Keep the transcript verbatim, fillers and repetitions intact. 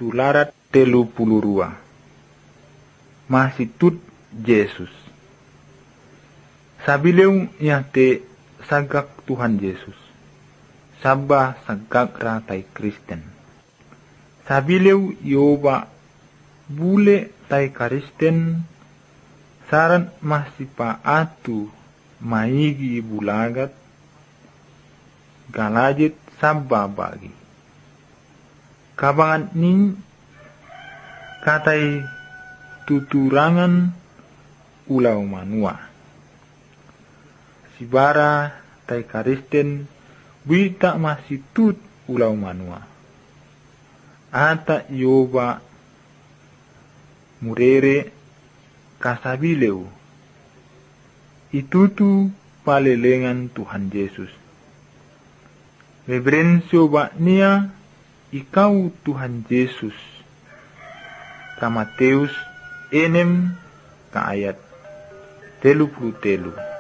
tularat telu puluh rua. Masih tut Yesus. Sabileu yate sagak Tuhan Yesus. Sabah sagak ratai Kristen. Sabileu yoba bule tai Kristen saran masih paatu maigi bulagat galajit sabba bagi. Kabangan ning katai tuturangan ulau manua. Sibara tai Kristen wita masih tut ulau manua. Ata yoba murere kasabileu. Itutu palelengan Tuhan Yesus. Reverensio baknia ikau Tuhan Yesus. Ka Mateus enem ka ayat telu puluh telu.